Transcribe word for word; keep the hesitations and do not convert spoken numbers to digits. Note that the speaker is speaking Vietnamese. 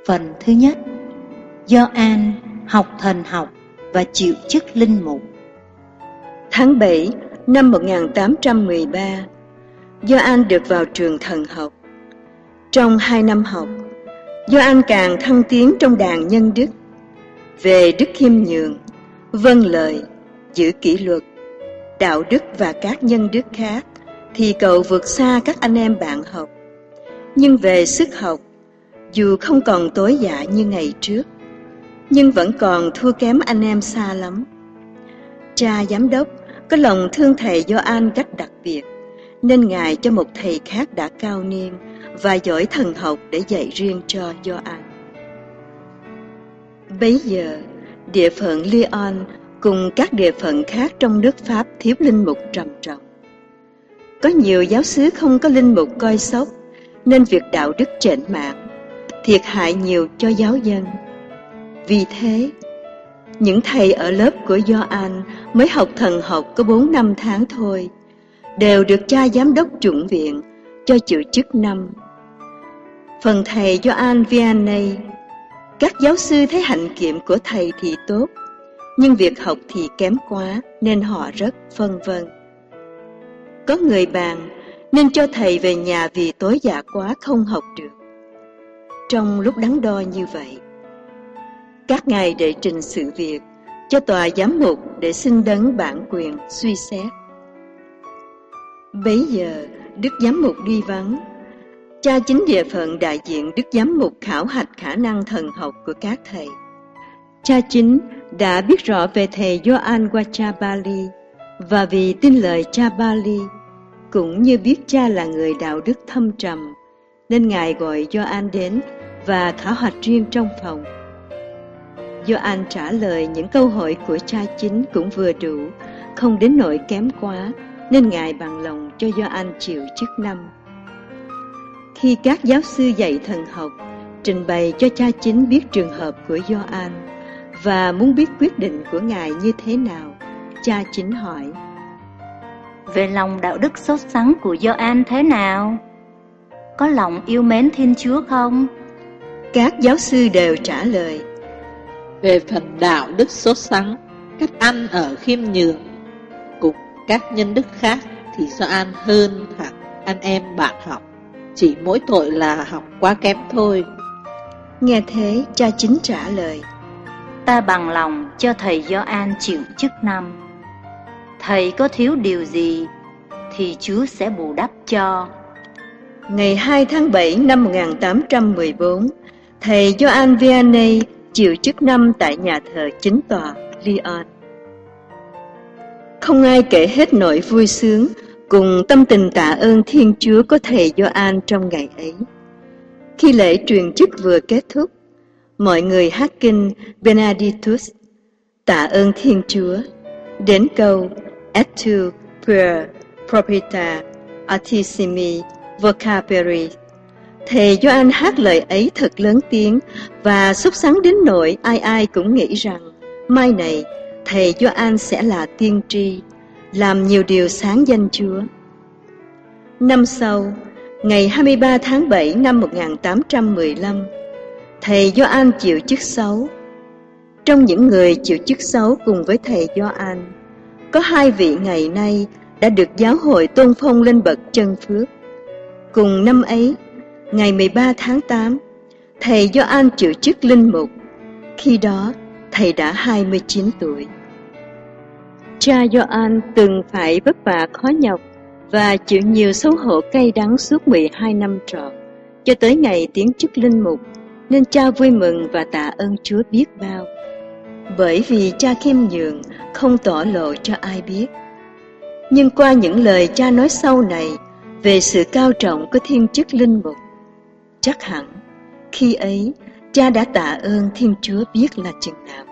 Phần thứ nhất, Gioan học thần học và chịu chức linh mục. Tháng bảy năm một nghìn tám trăm mười ba, Gioan được vào trường thần học. Trong hai năm học, Gioan càng thăng tiến trong đàn nhân đức, về đức khiêm nhường, vâng lời, giữ kỷ luật, đạo đức và các nhân đức khác thì cậu vượt xa các anh em bạn học. Nhưng về sức học, dù không còn tối dạ như ngày trước, nhưng vẫn còn thua kém anh em xa lắm. Cha giám đốc có lòng thương thầy Gioan cách đặc biệt, nên ngài cho một thầy khác đã cao niên và giỏi thần học để dạy riêng cho Gioan. Bấy giờ, địa phận Lyon cùng các địa phận khác trong nước Pháp thiếu linh mục trầm trọng. Có nhiều giáo xứ không có linh mục coi sóc, nên việc đạo đức chểnh mảng, thiệt hại nhiều cho giáo dân. Vì thế, những thầy ở lớp của Gioan mới học thần học có bốn năm tháng thôi, đều được cha giám đốc chủng viện cho chịu chức năm. Phần thầy Gioan Vianney, các giáo sư thấy hạnh kiệm của thầy thì tốt, nhưng việc học thì kém quá nên họ rất phân vân. Có người bàn nên cho thầy về nhà vì tối dạ quá không học được. Trong lúc đắn đo như vậy, các ngài đệ trình sự việc cho tòa giám mục để xin đấng bản quyền suy xét. Bấy giờ đức giám mục đi vắng. Cha chính địa phận đại diện đức giám mục khảo hạch khả năng thần học của các thầy. Cha chính đã biết rõ về thầy Gioan qua cha Bali, và vì tin lời cha Bali, cũng như biết cha là người đạo đức thâm trầm, nên ngài gọi Gioan đến và khảo hạch riêng trong phòng. Gioan trả lời những câu hỏi của cha chính cũng vừa đủ, không đến nỗi kém quá, nên ngài bằng lòng cho Gioan chịu chức năm. Khi các giáo sư dạy thần học trình bày cho cha chính biết trường hợp của Gioan và muốn biết quyết định của ngài như thế nào, cha chính hỏi: Về lòng đạo đức sốt sắng của Gioan thế nào? Có lòng yêu mến Thiên Chúa không? Các giáo sư đều trả lời: Về phần đạo đức sốt sắng, cách ăn ở khiêm nhường cùng các nhân đức khác thì Gioan hơn hẳn anh em bạn học, chỉ mỗi tội là học quá kém thôi. Nghe thế, cha chính trả lời: Ta bằng lòng cho thầy Gioan chịu chức năm. Thầy có thiếu điều gì thì Chúa sẽ bù đắp cho. Ngày hai tháng bảy năm một nghìn tám trăm mười bốn, thầy Gioan Vianney chịu chức năm tại nhà thờ chính tòa Lyon. Không ai kể hết nỗi vui sướng cùng tâm tình tạ ơn Thiên Chúa của thầy Gioan trong ngày ấy. Khi lễ truyền chức vừa kết thúc, mọi người hát kinh Benedictus, tạ ơn Thiên Chúa, đến câu Et tu per propria altissimi vocaberi. Thầy Gioan hát lời ấy thật lớn tiếng và sốt sắng đến nỗi ai ai cũng nghĩ rằng mai này thầy Gioan sẽ là tiên tri, làm nhiều điều sáng danh Chúa. Năm sau, ngày hai mươi ba tháng bảy năm một nghìn tám trăm mười lăm, thầy Gioan chịu chức sáu. Trong những người chịu chức sáu cùng với thầy Gioan, có hai vị ngày nay đã được giáo hội tôn phong lên bậc chân phước. Cùng năm ấy, ngày mười ba tháng tám, thầy Gioan chịu chức linh mục. Khi đó, thầy đã hai mươi chín tuổi. Cha Gioan từng phải vất vả khó nhọc và chịu nhiều xấu hổ cay đắng suốt mười hai năm trọn, cho tới ngày tiến chức linh mục, nên cha vui mừng và tạ ơn Chúa biết bao. Bởi vì cha khiêm nhường, không tỏ lộ cho ai biết. Nhưng qua những lời cha nói sau này về sự cao trọng của thiên chức linh mục, chắc hẳn khi ấy cha đã tạ ơn Thiên Chúa biết là chừng nào.